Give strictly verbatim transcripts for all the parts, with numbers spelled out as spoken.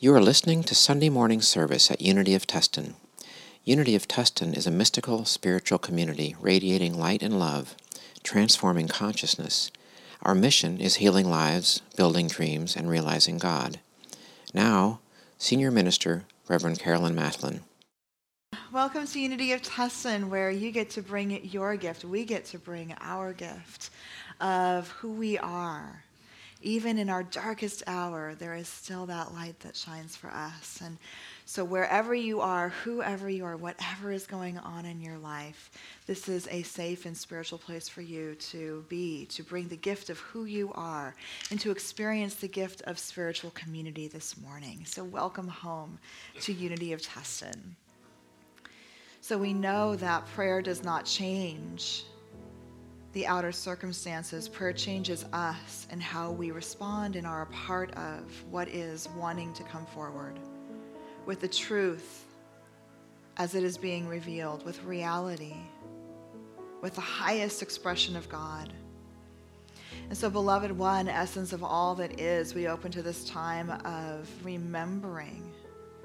You are listening to Sunday morning service at Unity of Tustin. Unity of Tustin is a mystical, spiritual community radiating light and love, transforming consciousness. Our mission is healing lives, building dreams, and realizing God. Now, Senior Minister, Reverend Carolyn Mathlin. Welcome to Unity of Tustin, where you get to bring your gift. We get to bring our gift of who we are. Even in our darkest hour, there is still that light that shines for us. And so wherever you are, whoever you are, whatever is going on in your life, this is a safe and spiritual place for you to be, to bring the gift of who you are, and to experience the gift of spiritual community this morning. So welcome home to Unity of Tustin. So we know that prayer does not change the outer circumstances. Prayer changes us and how we respond and are a part of what is wanting to come forward with the truth as it is being revealed, with reality, with the highest expression of God. And so, beloved one, essence of all that is, we open to this time of remembering.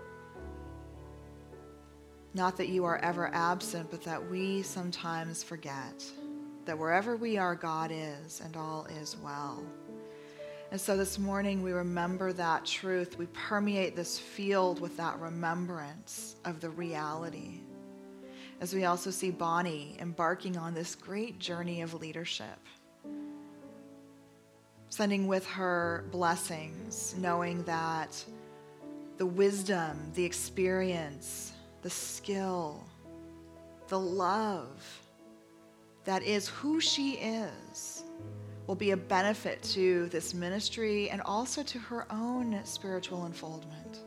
Not that you are ever absent, but that we sometimes forget that wherever we are, God is, and all is well. And so this morning we remember that truth. We permeate this field with that remembrance of the reality. As we also see Bonnie embarking on this great journey of leadership, sending with her blessings, knowing that the wisdom, the experience, the skill, the love that is who she is will be a benefit to this ministry and also to her own spiritual unfoldment.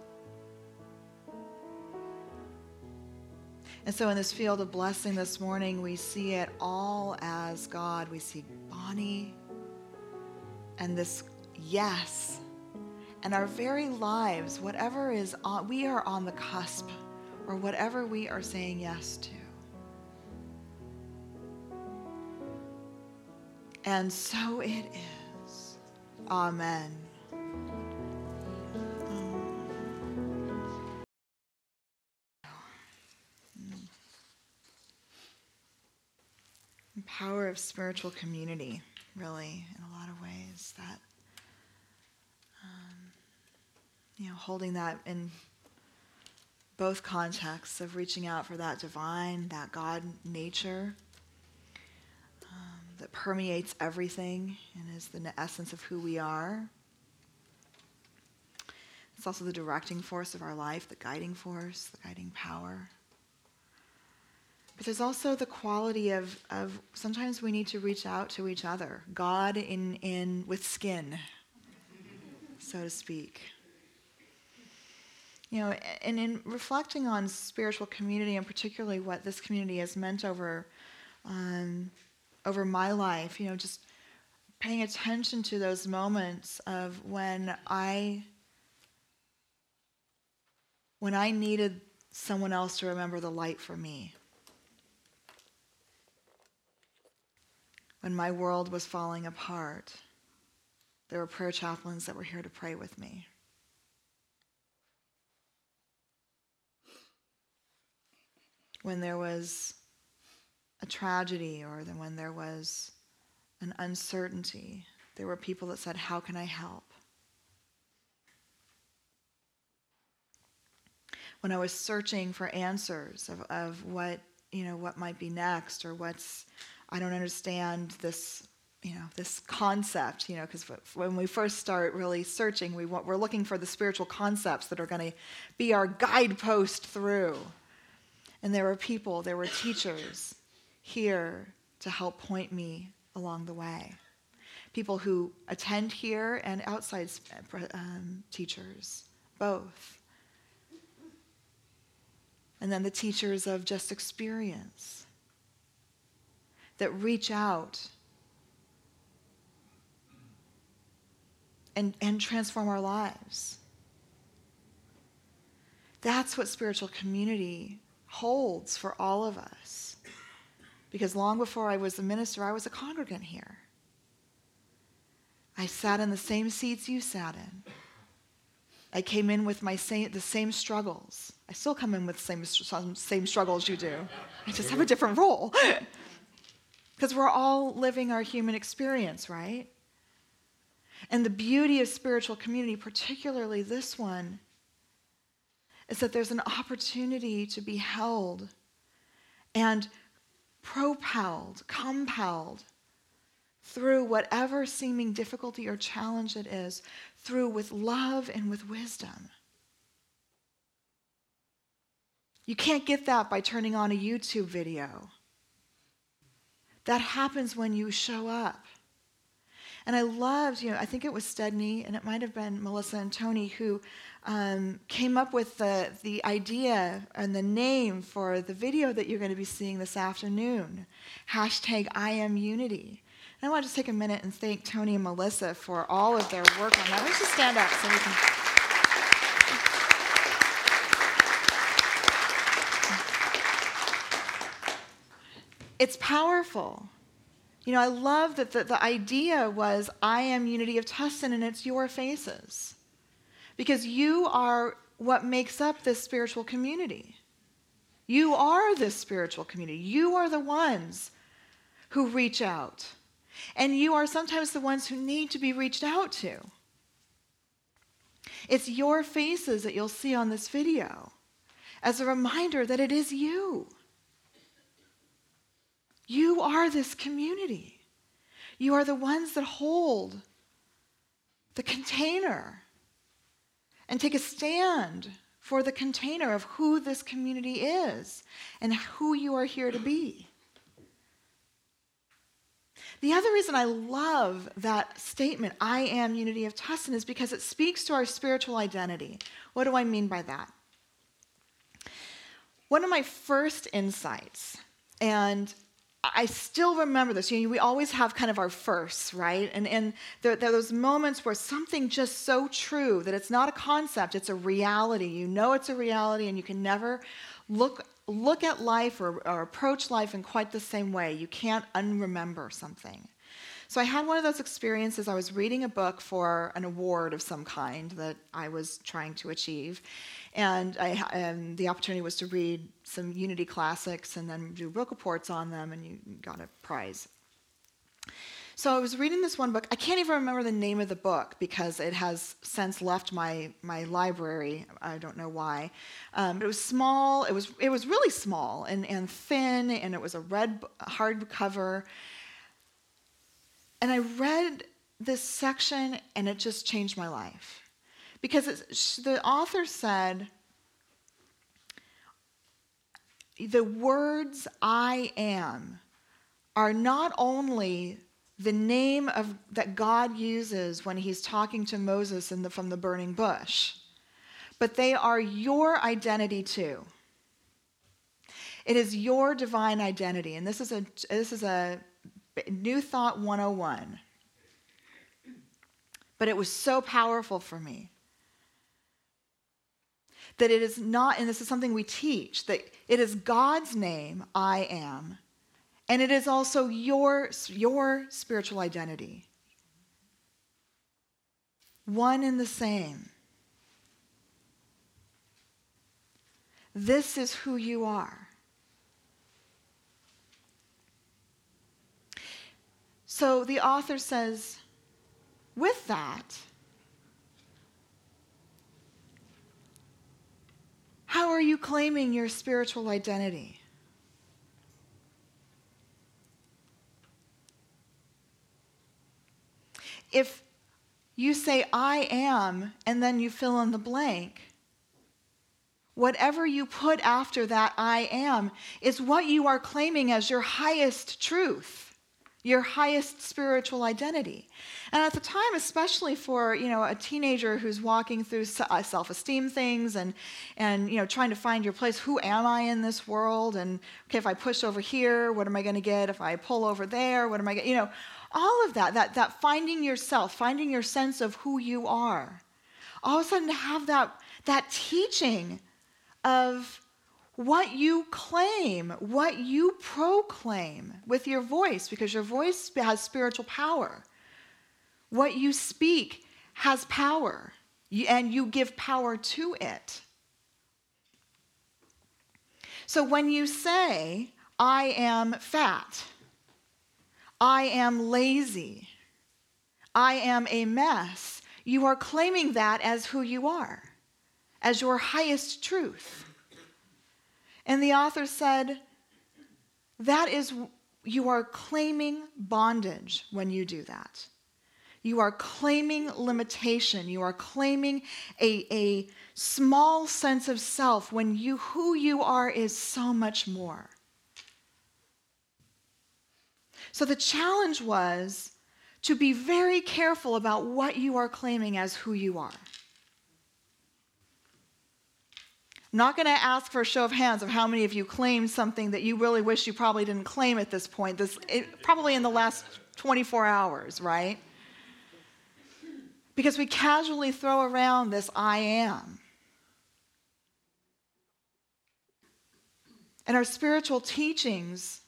And so in this field of blessing this morning, we see it all as God. We see Bonnie and this yes, and our very lives, whatever is on, we are on the cusp, or whatever we are saying yes to. And so it is. Amen. The power of spiritual community, really, in a lot of ways. That, um, you know, holding that in both contexts of reaching out for that divine, that God nature, that permeates everything and is the essence of who we are. It's also the directing force of our life, the guiding force, the guiding power. But there's also the quality of, of sometimes we need to reach out to each other. God in, in with skin, so to speak. You know, and in reflecting on spiritual community, and particularly what this community has meant over um, over my life, you know, just paying attention to those moments of when I, when I needed someone else to remember the light for me. When my world was falling apart, there were prayer chaplains that were here to pray with me. When there was a tragedy, or then when there was an uncertainty, there were people that said, how can I help? When I was searching for answers of, of what, you know, what might be next, or what's, I don't understand this, you know, this concept, you know, because when we first start really searching, we want, we're looking for the spiritual concepts that are going to be our guidepost through. And there were people, there were teachers here to help point me along the way. People who attend here and outside um, teachers, both. And then the teachers of just experience that reach out and, and transform our lives. That's what spiritual community holds for all of us. Because long before I was a minister, I was a congregant here. I sat in the same seats you sat in. I came in with my same, the same struggles. I still come in with the same, same struggles you do. I just have a different role. Because we're all living our human experience, right? And the beauty of spiritual community, particularly this one, is that there's an opportunity to be held and propelled, compelled through whatever seeming difficulty or challenge it is, through with love and with wisdom. You can't get that by turning on a YouTube video. That happens when you show up. And I loved, you know, I think it was Stedney, and it might have been Melissa and Tony, who um, came up with the, the idea and the name for the video that you're going to be seeing this afternoon. Hashtag I am Unity. And I want to just take a minute and thank Tony and Melissa for all of their work on that. Let's just stand up so we can... It's powerful. You know, I love that the, the idea was, I am Unity of Tustin, and it's your faces. Because you are what makes up this spiritual community. You are this spiritual community. You are the ones who reach out. And you are sometimes the ones who need to be reached out to. It's your faces that you'll see on this video as a reminder that it is you. You are this community. You are the ones that hold the container and take a stand for the container of who this community is and who you are here to be. The other reason I love that statement, I am Unity of Tustin, is because it speaks to our spiritual identity. What do I mean by that? One of my first insights, and I still remember this. You know, we always have kind of our firsts, right? And, and there, there are those moments where something just so true that it's not a concept, it's a reality. You know it's a reality, and you can never look look at life or, or approach life in quite the same way. You can't unremember something. So I had one of those experiences. I was reading a book for an award of some kind that I was trying to achieve. And, I, and the opportunity was to read some Unity classics and then do book reports on them, and you got a prize. So I was reading this one book. I can't even remember the name of the book because it has since left my, my library. I don't know why. Um, but it was small. It was it was really small and, and thin, and it was a red hardcover. And I read this section, and it just changed my life. Because it's, the author said, the words I am are not only the name of that God uses when he's talking to Moses in the, from the burning bush, but they are your identity too. It is your divine identity. And this is a this is a New Thought one oh one. But it was so powerful for me. That it is not, and this is something we teach, that it is God's name, I am, and it is also your, your spiritual identity. One and the same. This is who you are. So the author says, with that, how are you claiming your spiritual identity? If you say, I am, and then you fill in the blank, whatever you put after that I am is what you are claiming as your highest truth, your highest spiritual identity. And at the time, especially for, you know, a teenager who's walking through self-esteem things and, and, you know, trying to find your place, who am I in this world? And, okay, if I push over here, what am I going to get? If I pull over there, what am I going to, you know, all of that, that, that finding yourself, finding your sense of who you are. All of a sudden to have that, that teaching of what you claim, what you proclaim with your voice, because your voice has spiritual power. What you speak has power. and you give power to it. So when you say, I am fat, I am lazy, I am a mess, you are claiming that as who you are, as your highest truth. And the author said, that is, you are claiming bondage when you do that. You are claiming limitation. You are claiming a, a small sense of self when you, who you are is so much more. So the challenge was to be very careful about what you are claiming as who you are. I'm not going to ask for a show of hands of how many of you claimed something that you really wish you probably didn't claim at this point, this, it, probably in the last twenty-four hours, right? Because we casually throw around this I am. And our spiritual teachings,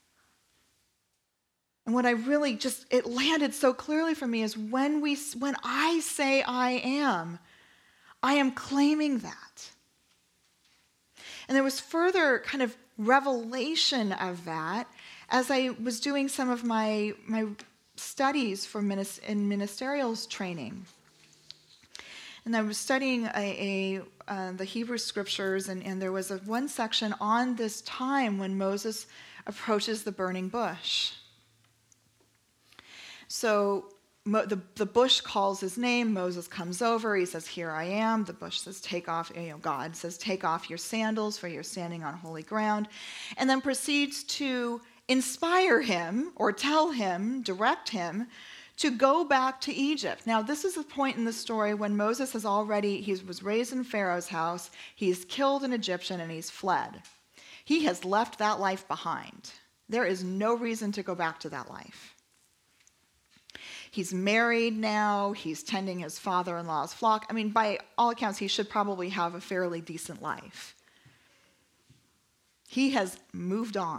and what I really just, it landed so clearly for me is when we, when I say I am, I am claiming that. And there was further kind of revelation of that as I was doing some of my, my studies for minis- in ministerials training. And I was studying a, a, uh, the Hebrew scriptures, and, and there was a, one section on this time when Moses approaches the burning bush. So Mo, the, the bush calls his name. Moses comes over. He says, here I am. The bush says, take off, you know, God says, take off your sandals, for you're standing on holy ground. And then proceeds to inspire him or tell him, direct him, to go back to Egypt. Now, this is the point in the story when Moses has already, he was raised in Pharaoh's house, he's killed an Egyptian, and he's fled. He has left that life behind. There is no reason to go back to that life. He's married now. He's tending his father-in-law's flock. I mean, by all accounts, he should probably have a fairly decent life. He has moved on.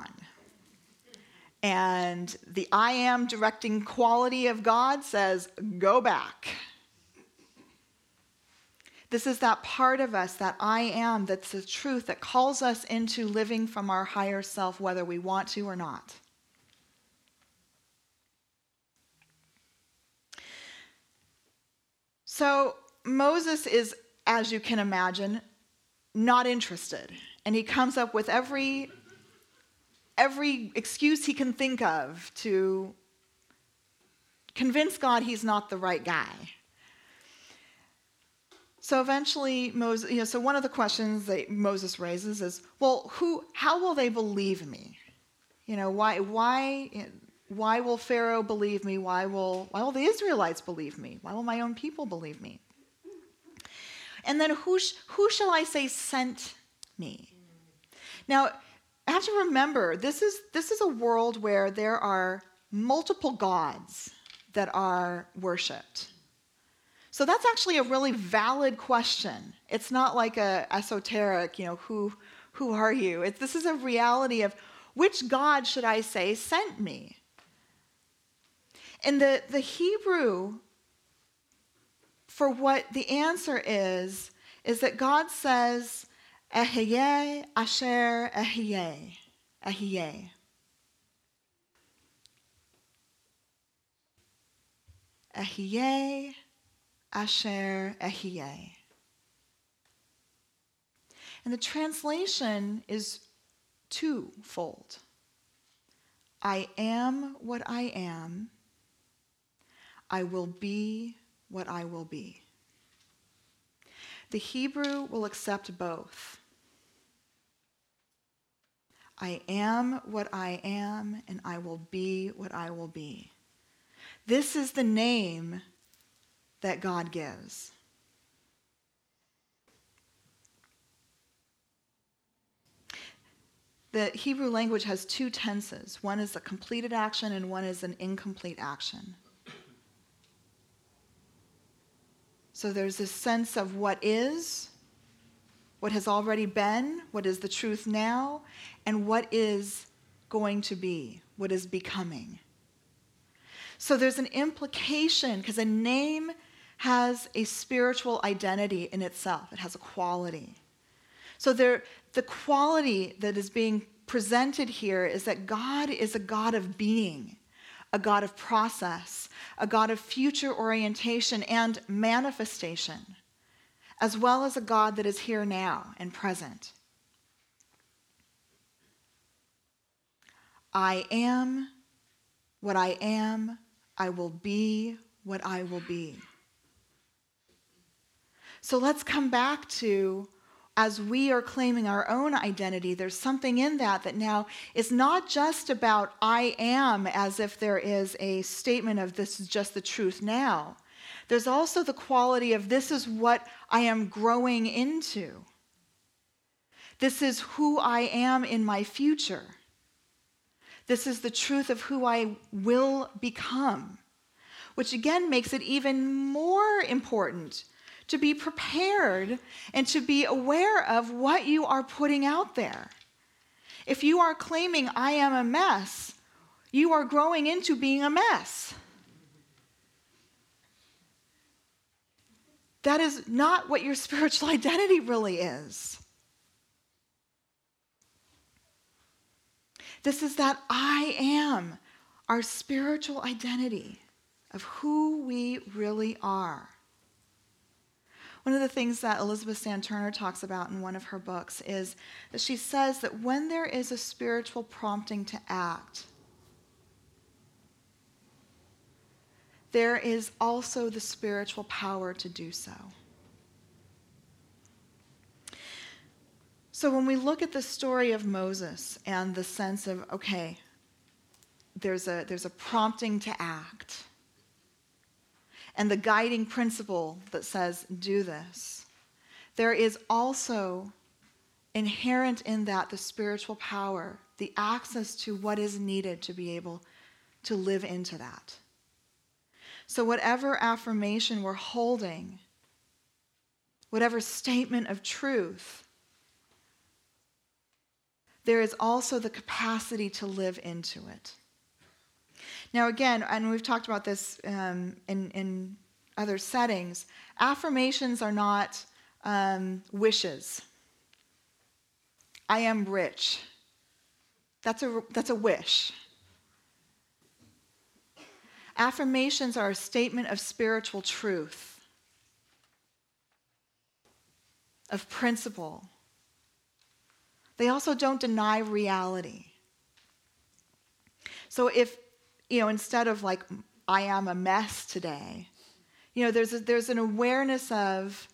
And the I am directing quality of God says, go back. This is that part of us, that I am, that's the truth that calls us into living from our higher self, whether we want to or not. So Moses is, as you can imagine, not interested. And he comes up with every, every excuse he can think of to convince God he's not the right guy. So eventually, Moses, you know, so one of the questions that Moses raises is, well, who, how will they believe me? You know, why, why, Why will Pharaoh believe me? Why will, why will the Israelites believe me? Why will my own people believe me? And then who, sh- who shall I say sent me? Now, I have to remember, this is, this is a world where there are multiple gods that are worshipped. So that's actually a really valid question. It's not like a esoteric, you know, who, who are you? It, this is a reality of which God should I say sent me? And the, the Hebrew for what the answer is, is that God says, Ehyeh asher ehyeh, ehyeh. Ehyeh asher ehyeh. And the translation is twofold. I am what I am. I will be what I will be. The Hebrew will accept both. I am what I am, and I will be what I will be. This is the name that God gives. The Hebrew language has two tenses. One is a completed action, and one is an incomplete action. So there's this sense of what is, what has already been, what is the truth now, and what is going to be, what is becoming. So there's an implication, because a name has a spiritual identity in itself. It has a quality. So there, the quality that is being presented here is that God is a God of being, a God of process, a God of future orientation and manifestation, as well as a God that is here now and present. I am what I am. I will be what I will be. So let's come back to, as we are claiming our own identity, there's something in that that now is not just about I am, as if there is a statement of this is just the truth now. There's also the quality of this is what I am growing into. This is who I am in my future. This is the truth of who I will become, which again makes it even more important to be prepared and to be aware of what you are putting out there. If you are claiming I am a mess, you are growing into being a mess. That is not what your spiritual identity really is. This is that I am, our spiritual identity of who we really are. One of the things that Elizabeth Sand Turner talks about in one of her books is that she says that when there is a spiritual prompting to act, there is also the spiritual power to do so. So when we look at the story of Moses and the sense of, okay, there's a, there's a prompting to act, and the guiding principle that says, do this, there is also inherent in that the spiritual power, the access to what is needed to be able to live into that. So whatever affirmation we're holding, whatever statement of truth, there is also the capacity to live into it. Now again, and we've talked about this um, in, in other settings, affirmations are not um, wishes. I am rich. That's a, that's a wish. Affirmations are a statement of spiritual truth, of principle. They also don't deny reality. So if, you know, instead of like, I am a mess today, you know, there's a, there's an awareness of,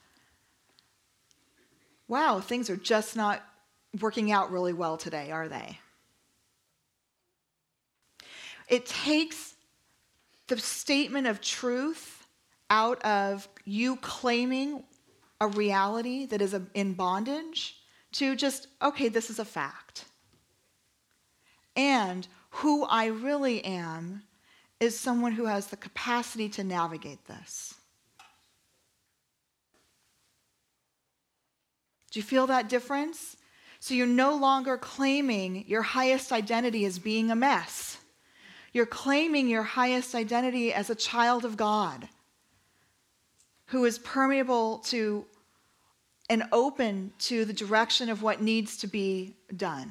wow, things are just not working out really well today, are they? It takes the statement of truth out of you claiming a reality that is in bondage to just, okay, this is a fact. And who I really am is someone who has the capacity to navigate this. Do you feel that difference? So you're no longer claiming your highest identity as being a mess. You're claiming your highest identity as a child of God who is permeable to and open to the direction of what needs to be done.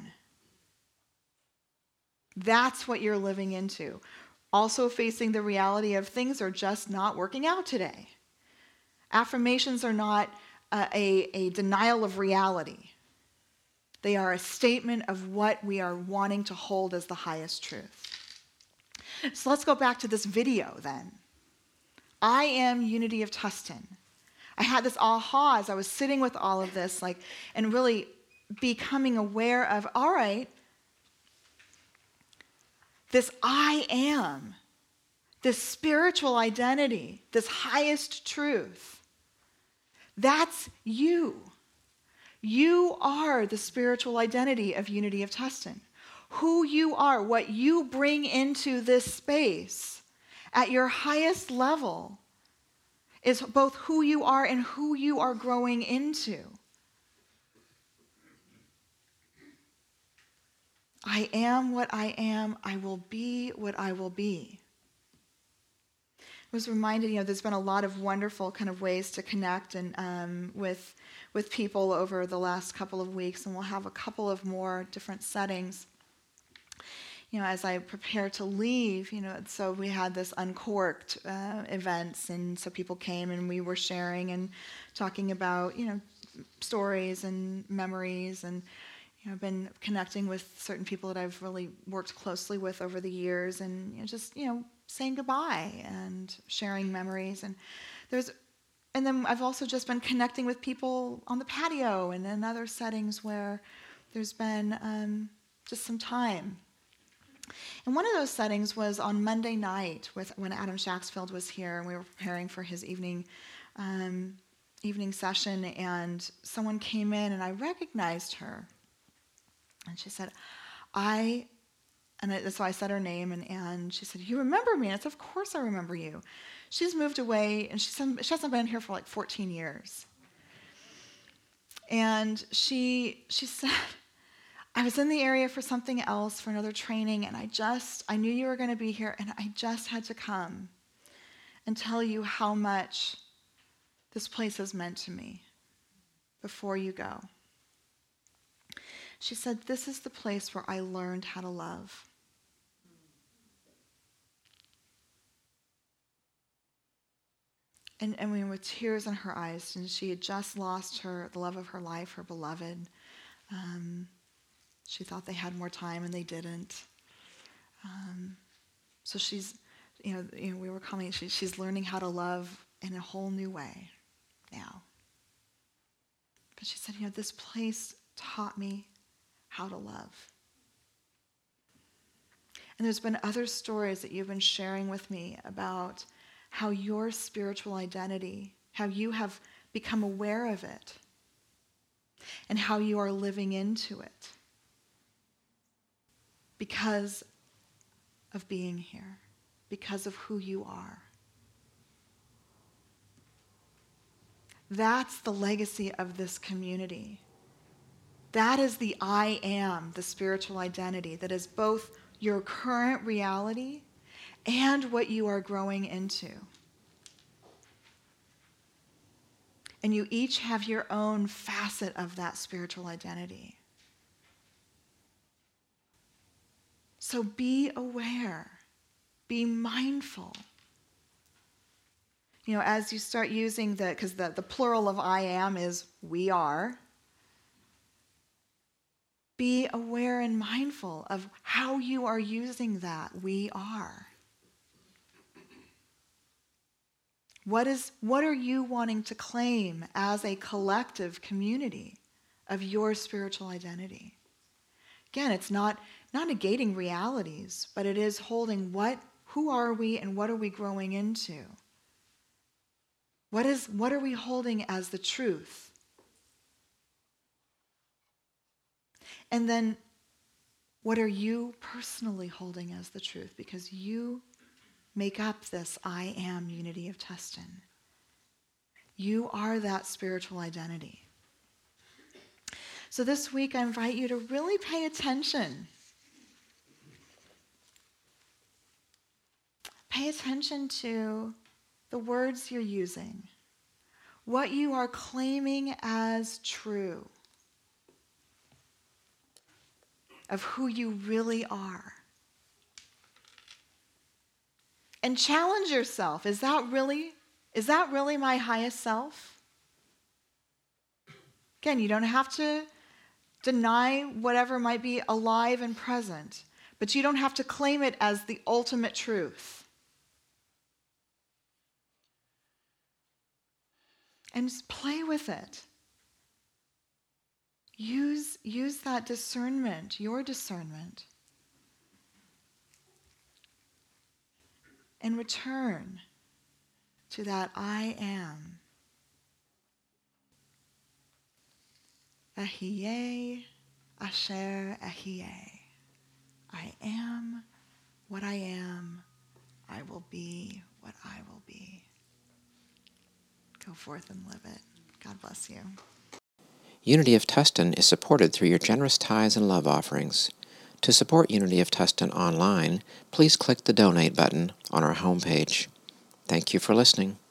That's what you're living into. Also facing the reality of things are just not working out today. Affirmations are not uh, a, a denial of reality. They are a statement of what we are wanting to hold as the highest truth. So let's go back to this video then. I am Unity of Tustin. I had this aha as I was sitting with all of this, like, and really becoming aware of, all right, this I am, this spiritual identity, this highest truth, that's you. You are the spiritual identity of Unity of Tustin. Who you are, what you bring into this space at your highest level is both who you are and who you are growing into. I am what I am. I will be what I will be. was reminded, you know, there's been a lot of wonderful kind of ways to connect and um, with with people over the last couple of weeks, and we'll have a couple of more different settings. You know, as I prepare to leave, you know, so we had this Uncorked uh, events, and so people came and we were sharing and talking about, you know, stories and memories, and you know, I've been connecting with certain people that I've really worked closely with over the years, and you know, just you know, saying goodbye and sharing memories, and there's, and then I've also just been connecting with people on the patio and in other settings where there's been um, just some time. And one of those settings was on Monday night with when Adam Shaxfield was here, and we were preparing for his evening um, evening session, and someone came in and I recognized her. And she said, I, and I, so I said her name, and, and she said, you remember me? And I said, of course I remember you. She's moved away, and she's, she hasn't been here for like fourteen years. And she she said, I was in the area for something else, for another training, and I just, I knew you were going to be here, and I just had to come and tell you how much this place has meant to me before you go. She said, this is the place where I learned how to love. And, and we with tears in her eyes, and she had just lost her, the love of her life, her beloved. Um, she thought they had more time, and they didn't. Um, so she's, you know, you know, we were calling, she, she's learning how to love in a whole new way now. But she said, you know, this place taught me how to love. And there's been other stories that you've been sharing with me about how your spiritual identity, how you have become aware of it, and how you are living into it because of being here, because of who you are. That's the legacy of this community. That is the I am, the spiritual identity that is both your current reality and what you are growing into. And you each have your own facet of that spiritual identity. So be aware, be mindful. You know, as you start using the, because the, the plural of I am is we are, be aware and mindful of how you are using that we are. What is, what are you wanting to claim as a collective community of your spiritual identity? Again, it's not, not negating realities, but it is holding what, who are we and what are we growing into? What is, what are we holding as the truth? And then, what are you personally holding as the truth? Because you make up this I am unity of Tustin. You are that spiritual identity. So this week, I invite you to really pay attention. Pay attention to the words you're using, what you are claiming as true of who you really are. And challenge yourself. Is that really, is that really my highest self? Again, you don't have to deny whatever might be alive and present, but you don't have to claim it as the ultimate truth. And just play with it. Use, use that discernment, your discernment, and return to that I am. Ahiye asher ahiye. I am what I am. I will be what I will be. Go forth and live it. God bless you. Unity of Tustin is supported through your generous tithes and love offerings. To support Unity of Tustin online, please click the donate button on our homepage. Thank you for listening.